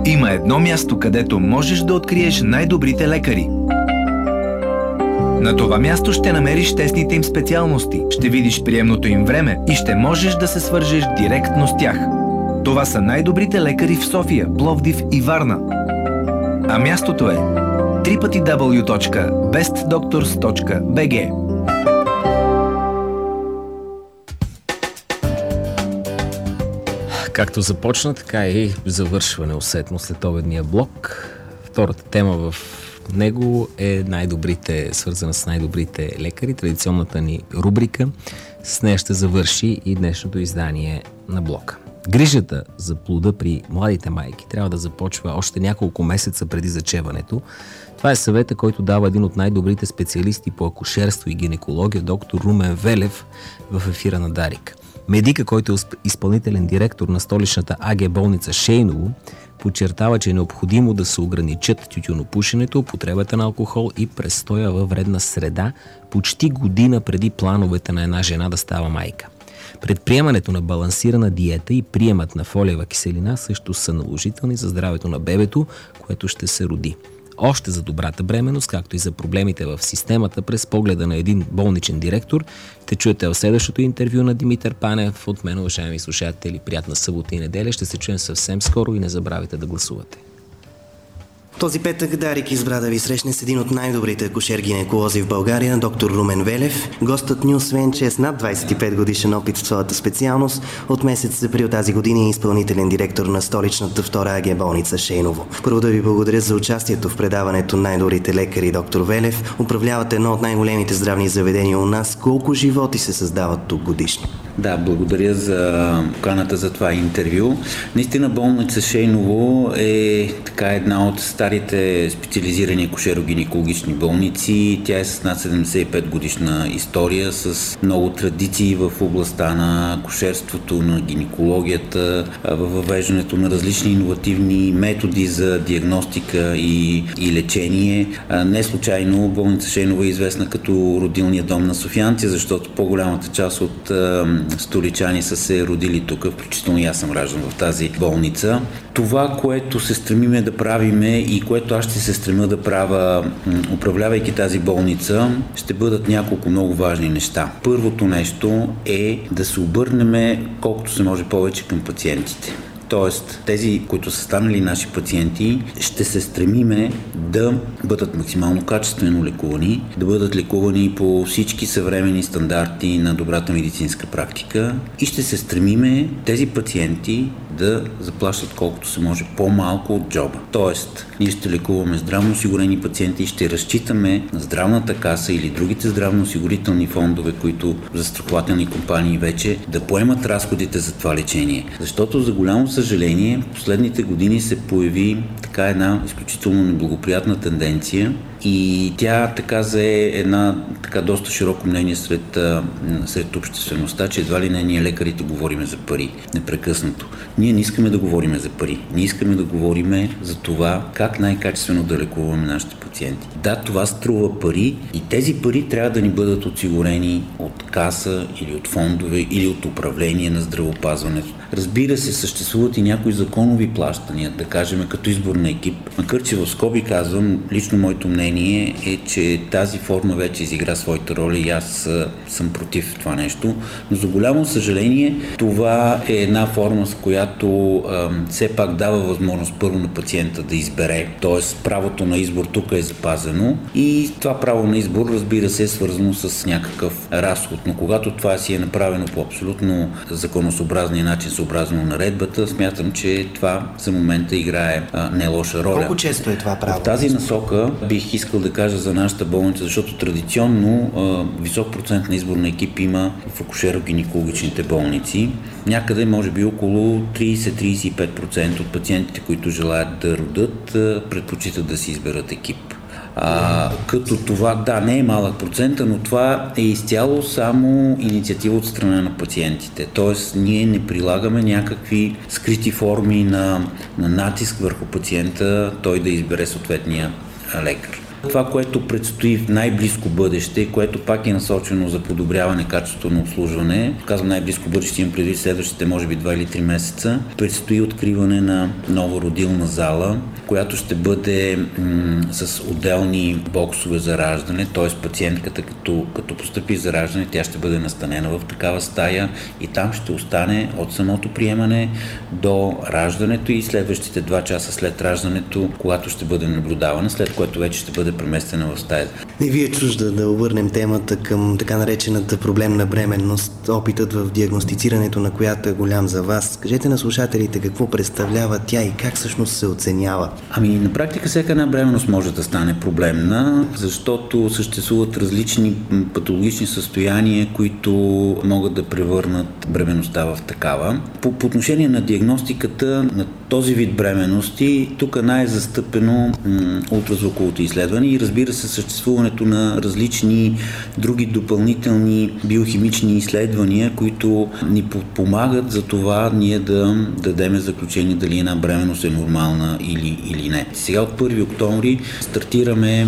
Има едно място, където можеш да откриеш най-добрите лекари. На това място ще намериш тесните им специалности, ще видиш приемното им време и ще можеш да се свържеш директно с тях. Това са най-добрите лекари в София, Пловдив и Варна. А мястото е www.bestdoctors.bg. Както започна, така и завършва неусетно следобедния блок. Втората тема в него е свързана с най-добрите лекари, традиционната ни рубрика. С нея ще завърши и днешното издание на блока. Грижата за плода при младите майки трябва да започва още няколко месеца преди зачеването. Това е съвета, който дава един от най-добрите специалисти по акушерство и гинекология, доктор Румен Велев, в ефира на Дарик. Медика, който е изпълнителен директор на столичната АГ болница Шейново, подчертава, че е необходимо да се ограничат тютюнопушенето, употребата на алкохол и престоя във вредна среда почти година преди плановете на една жена да става майка. Предприемането на балансирана диета и приемът на фолиева киселина също са наложителни за здравето на бебето, което ще се роди. Още за добрата бременност, както и за проблемите в системата през погледа на един болничен директор, ще чуете в следващото интервю на Димитър Панев. От мен, уважаеми слушатели, приятна събота и неделя. Ще се чуем съвсем скоро и не забравяйте да гласувате. Този петък Дарик избра да ви срещне с един от най-добрите акушер-гинеколози в България, доктор Румен Велев. Гостът ни, освен че е с над 25 годишен опит в своята специалност, от месец април тази година е изпълнителен директор на столичната втора АГ болница Шейново. Първо да ви благодаря за участието в предаването Най-добрите лекари, доктор Велев. Управлявате едно от най-големите здравни заведения у нас. Колко животи се създават тук годишно? Да, благодаря за поканата за това интервю. Наистина болница Шейново е така една от старите специализирани акушеро-гинекологични болници. Тя е с над 75 годишна история, с много традиции в областта на акушерството, на гинекологията, във въвеждането на различни иновативни методи за диагностика и лечение. Не случайно болница Шейново е известна като родилния дом на софиянци, защото по-голямата част от столичани са се родили тук, включително и аз съм раждан в тази болница. Това, което се стремиме да правиме и което аз ще се стремя да правя, управлявайки тази болница, ще бъдат няколко много важни неща. Първото нещо е да се обърнем колкото се може повече към пациентите. Тоест, тези, които са станали наши пациенти, ще се стремиме да бъдат максимално качествено лекувани, да бъдат лекувани по всички съвременни стандарти на добрата медицинска практика и ще се стремиме тези пациенти да заплащат колкото се може по-малко от джоба. Тоест, ние ще лекуваме здравно осигурени пациенти и ще разчитаме на здравната каса или другите здравноосигурителни фондове, които застрахователни компании вече да поемат разходите за това лечение. Защото за голямо съжаление, в последните години се появи така една изключително неблагоприятна тенденция и тя така зае една така доста широко мнение сред обществеността, че едва ли не ние лекарите говориме за пари непрекъснато. Ние не искаме да говориме за пари. Ние искаме да говориме за това как най-качествено да лекуваме нашите пациенти. Да, това струва пари и тези пари трябва да ни бъдат осигурени от каса или от фондове или от управление на здравеопазването. Разбира се, съществуват и някои законови плащания, да кажем като избор на екип. Макар че в скоби казвам, лично моето мнение е, че тази форма вече изигра своята роля и аз съм против това нещо. Но за голямо съжаление, това е една форма, с която все пак дава възможност първо на пациента да избере. Т.е. правото на избор тук е запазено и това право на избор, разбира се, е свързано с някакъв разход. Но когато това си е направено по абсолютно законосъобразния начин, съобразно наредбата, смятам, че това за момента играе не лоша роля. Колко често е това право? В тази насока бих искал да кажа за нашата болница, защото традиционно висок процент на избор на екип има в акушеро-гинекологичните болници. Някъде може би около 30-35% от пациентите, които желаят да родят, предпочитат да си изберат екип. Като това, да, не е малък процент, но това е изцяло само инициатива от страна на пациентите. Тоест, ние не прилагаме някакви скрити форми на натиск върху пациента, той да избере съответния лекар. Това, което предстои в най-близко бъдеще, което пак е насочено за подобряване качеството на обслужване, казвам най-близко бъдеще, имам предвид следващите, може би 2 или 3 месеца, предстои откриване на нова родилна зала, която ще бъде с отделни боксове за раждане, т.е. пациентката като постъпи за раждане, тя ще бъде настанена в такава стая и там ще остане от самото приемане до раждането и следващите 2 часа след раждането, когато ще бъде наблюдавана, след което вече ще бъде преместена в стаята. Не ви е чужда да обърнем темата към така наречената проблемна бременност, опитът в диагностицирането на която е голям за вас. Кажете на слушателите какво представлява тя и как всъщност се оценява. На практика всяка една бременност може да стане проблемна, защото съществуват различни патологични състояния, които могат да превърнат бременността в такава. По отношение на диагностиката на този вид бременности, тук най-застъпено ултразвуковото изследване и разбира се съществуването на различни други допълнителни биохимични изследвания, които ни помагат за това ние да дадем заключение дали една бременност е нормална или не. Сега от 1 октомври стартираме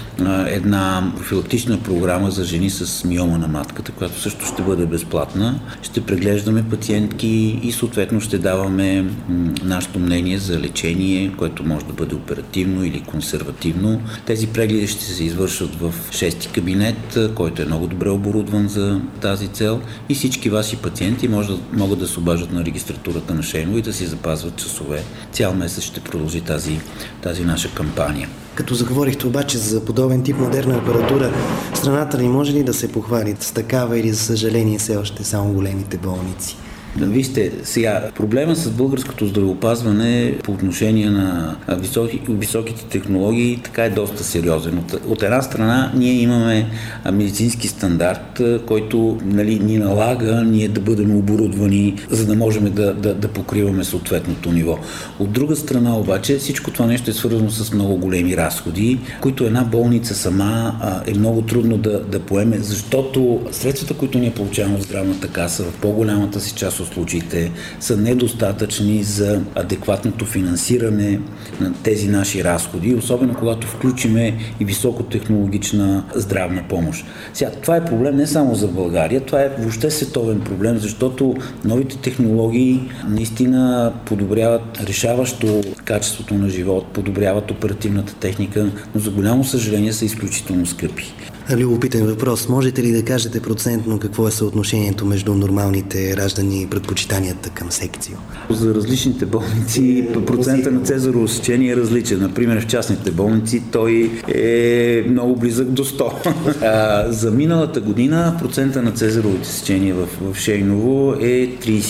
една профилактична програма за жени с миома на матката, която също ще бъде безплатна. Ще преглеждаме пациентки и съответно ще даваме нашето мнение за лечение, което може да бъде оперативно или консервативно. Тези прегледи ще се извършват в 6-ти кабинет, който е много добре оборудван за тази цел и всички ваши пациенти могат да се обаждат на регистратурата на Шейново и да си запазват часове. Цял месец ще продължи тази наша кампания. Като заговорихте обаче за подобен тип модерна апаратура, страната ни може ли да се похвали с такава или за съжаление все още само големите болници? Вижте, сега проблема с българското здравеопазване по отношение на високите технологии така е доста сериозен. От една страна ние имаме медицински стандарт, който ни налага ние да бъдем оборудвани, за да можем да покриваме съответното ниво. От друга страна обаче всичко това нещо е свързано с много големи разходи, които една болница сама е много трудно да поеме, защото средствата, които ние получаваме в здравната каса в по-голямата си част от случаите са недостатъчни за адекватното финансиране на тези наши разходи, особено когато включиме и високотехнологична здравна помощ. Сега, това е проблем не само за България, това е въобще световен проблем, защото новите технологии наистина подобряват решаващо качеството на живот, подобряват оперативната техника, но за голямо съжаление са изключително скъпи. Любопитен въпрос. Можете ли да кажете процентно какво е съотношението между нормалните раждания и предпочитанията към секцио? За различните болници процента на цезарово сечение е различен. Например, в частните болници той е много близък до 100. За миналата година процента на цезаровите сечения в Шейново е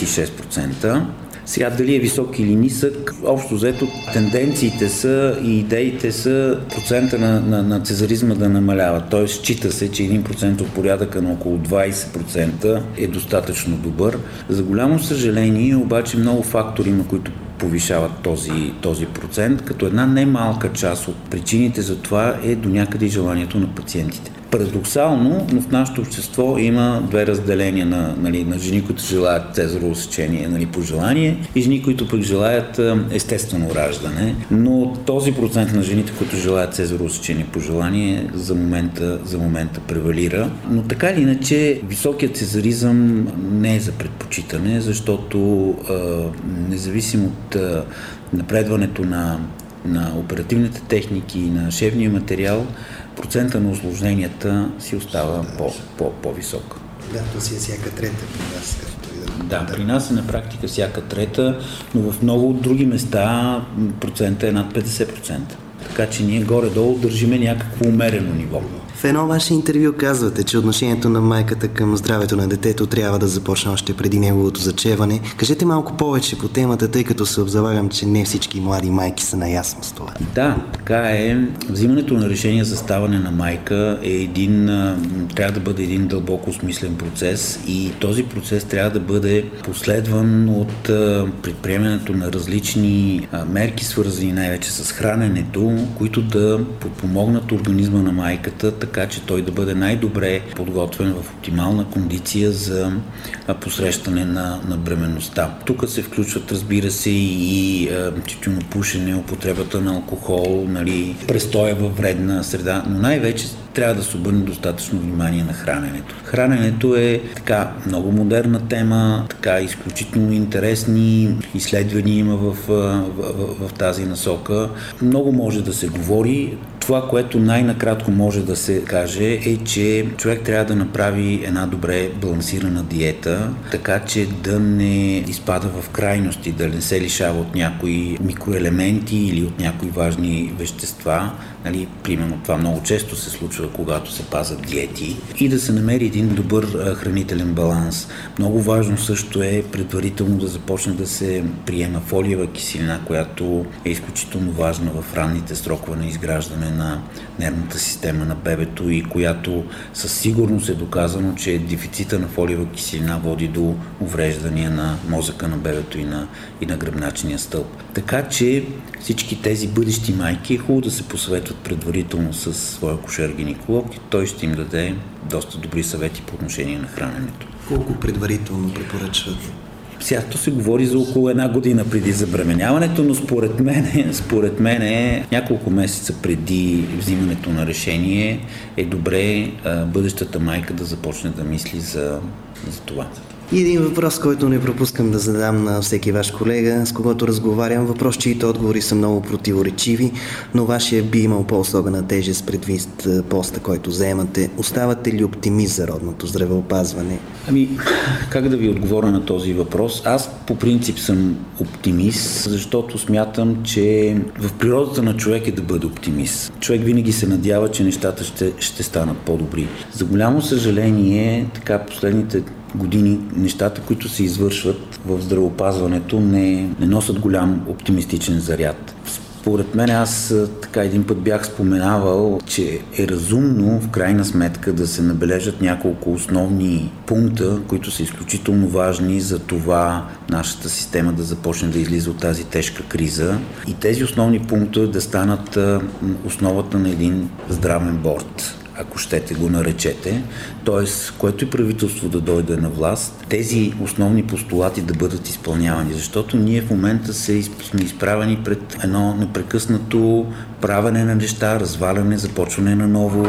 36%. Сега дали е висок или нисък, общо взето тенденциите са и идеите са процента на цезаризма да намалява. Т.е. счита се, че 1% от порядъка на около 20% е достатъчно добър. За голямо съжаление, обаче много фактори, на които повишават този процент, като една немалка част от причините за това е до някъде и желанието на пациентите. Парадоксално, но в нашето общество има две разделения на жени, които желаят цезарово сечение по желание и жени, които пък желаят естествено раждане. Но този процент на жените, които желаят цезарово сечение по желание, за момента превалира. Но така или иначе, високият цезаризъм не е за предпочитане, защото независимо от напредването на оперативните техники и на шевния материал, процента на усложненията си остава по-висок. Да, то си е всяка трета при вас. Да, при нас е на практика всяка трета, но в много други места процента е над 50%. Така че ние горе-долу държиме някакво умерено ниво. В едно ваше интервю казвате, че отношението на майката към здравето на детето трябва да започне още преди неговото зачеване. Кажете малко повече по темата, тъй като се обзалагам, че не всички млади майки са наясно с това. Да, така е. Взимането на решение за ставане на майка трябва да бъде един дълбоко смислен процес и този процес трябва да бъде последван от предприемането на различни мерки, свързани най-вече с храненето, които да подпомогнат организма на майката, така че той да бъде най-добре подготвен в оптимална кондиция за посрещане на бременността. Тук се включват, разбира се, и тютюнопушене, употребата на алкохол, престоя във вредна среда, но най-вече трябва да се обърне достатъчно внимание на храненето. Храненето е така много модерна тема, така изключително интересни изследвания има в тази насока. Много може да се говори. Това, което най-накратко може да се каже, е, че човек трябва да направи една добре балансирана диета, така че да не изпада в крайности, да не се лишава от някои микроелементи или от някои важни вещества. Примерно това много често се случва, когато се пазят диети, и да се намери един добър хранителен баланс. Много важно също е предварително да започне да се приема фолиева киселина, която е изключително важна в ранните срокове на изграждане на нервната система на бебето и която със сигурност е доказано, че дефицита на фолиева киселина води до увреждания на мозъка на бебето и на гръбначния стълб. Така че всички тези бъдещи майки е хубаво да се посъветват предварително с своя акушер-гинеколог и той ще им даде доста добри съвети по отношение на храненето. Колко предварително препоръчват? Сега се говори за около 1 година преди забременяването, но според мен няколко месеца преди взимането на решение е добре бъдещата майка да започне да мисли за това. И един въпрос, който не пропускам да задам на всеки ваш колега, с когото разговарям. Въпрос, чието отговори са много противоречиви, но вашия би имал по-особена тежест предвид поста, който заемате. Оставате ли оптимист за родното здравеопазване? Как да ви отговоря на този въпрос? Аз по принцип съм оптимист, защото смятам, че в природата на човек е да бъде оптимист. Човек винаги се надява, че нещата ще станат по-добри. За голямо съжаление, така последните години нещата, които се извършват в здравеопазването, не носят голям оптимистичен заряд. Според мен, аз така един път бях споменавал, че е разумно в крайна сметка да се набележат няколко основни пункта, които са изключително важни за това нашата система да започне да излиза от тази тежка криза. И тези основни пунктове да станат основата на един здравен борд, ако щете го наречете, т.е. което и правителство да дойде на власт, тези основни постулати да бъдат изпълнявани, защото ние в момента сме изправени пред едно непрекъснато правене на неща, разваляне, започване на ново,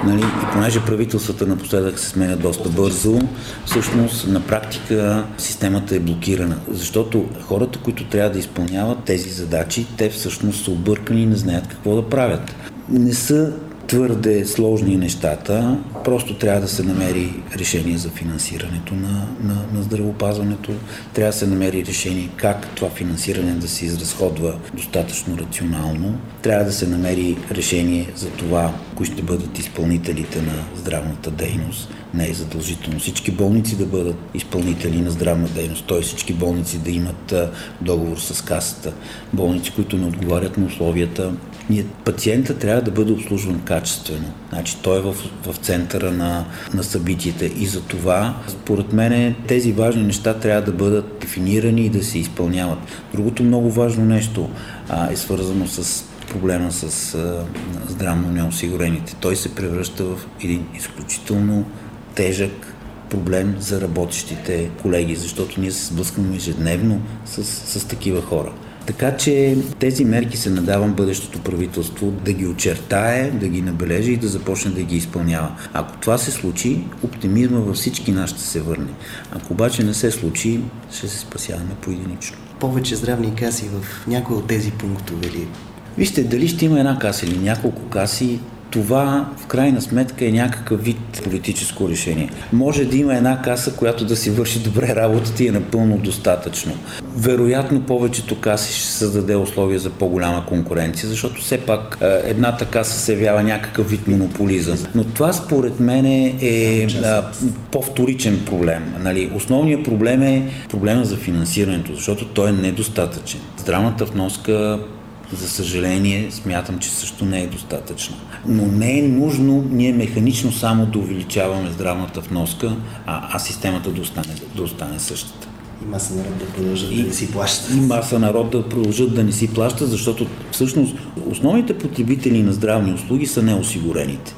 и понеже правителствата напоследък се сменят доста бързо, всъщност на практика системата е блокирана, защото хората, които трябва да изпълняват тези задачи, те всъщност са объркани и не знаят какво да правят. Не са твърде сложни нещата, просто трябва да се намери решение за финансирането на здравеопазването, трябва да се намери решение как това финансиране да се изразходва достатъчно рационално, трябва да се намери решение за това, кои ще бъдат изпълнителите на здравната дейност. Не е задължително всички болници да бъдат изпълнители на здравна дейност, т.е. всички болници да имат договор с касата, болници, които не отговарят на условията. Пациента трябва да бъде обслужван качествено. Той е в центъра на събитията и за това, според мен, тези важни неща трябва да бъдат дефинирани и да се изпълняват. Другото много важно нещо е свързано с проблема с здравно неосигурените. Той се превръща в един изключително тежък проблем за работещите колеги, защото ние се сблъскваме ежедневно с такива хора. Така че тези мерки се надавам бъдещото правителство да ги очертае, да ги набележи и да започне да ги изпълнява. Ако това се случи, оптимизма във всички нас ще се върне. Ако обаче не се случи, ще се спасяваме поединично. Повече здравни каси в някои от тези пунктове ли? Вижте, дали ще има една каса или няколко каси, това в крайна сметка е някакъв вид политическо решение. Може да има една каса, която да си върши добре работата и е напълно достатъчно. Вероятно повечето каси ще създаде условия за по-голяма конкуренция, защото все пак едната каса се явява някакъв вид монополизъм. Но това според мен е по-вторичен проблем. Основният проблем е проблема за финансирането, защото той е недостатъчен. Здравната вноска, за съжаление, смятам, че също не е достатъчно. Но не е нужно ние механично само да увеличаваме здравната вноска, а системата да остане същата. И маса народ да продължат да не си плащат. И маса народ да продължат да не си плащат, защото всъщност основните потребители на здравни услуги са неосигурените.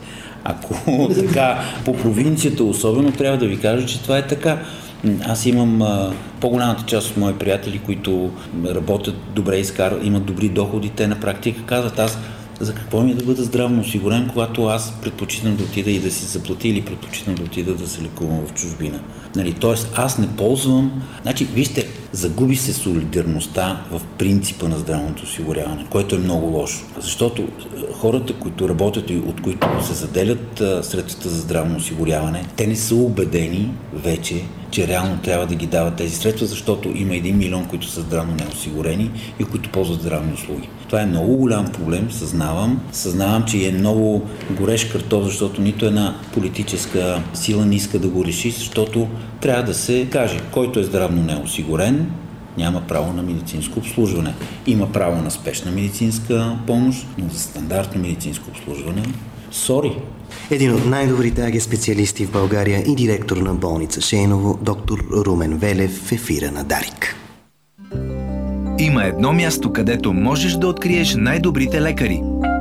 Ако така по провинцията особено, трябва да ви кажа, че това е така. Аз имам по-голямата част от мои приятели, които работят добре, имат добри доходи, те на практика казват: аз за какво ми е да бъда здравно осигурен, когато аз предпочитам да отида и да си заплати или предпочитам да отида да се лекувам в чужбина. Тоест аз не ползвам... Вижте, загуби се солидарността в принципа на здравното осигуряване, което е много лошо. Защото хората, които работят и от които се заделят средствата за здравно осигуряване, те не са убедени вече, че реално трябва да ги дават тези средства, защото има 1 милион, които са здравно неосигурени и които ползват здравни услуги. Това е много голям проблем, съзнавам, че е много горещ картоф, защото нито една политическа сила не иска да го реши, защото трябва да се каже: който е здравно неосигурен, няма право на медицинско обслужване. Има право на спешна медицинска помощ, но за стандартно медицинско обслужване сори. Един от най-добрите АГ специалисти в България и директор на болница Шейново, доктор Румен Велев, в ефира на Дарик. Има едно място, където можеш да откриеш най-добрите лекари.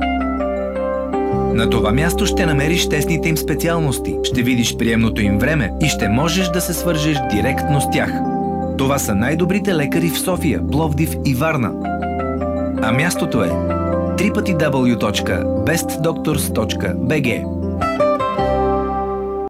На това място ще намериш тесните им специалности, ще видиш приемното им време и ще можеш да се свържеш директно с тях. Това са най-добрите лекари в София, Пловдив и Варна. А мястото е www.bestdoctors.bg.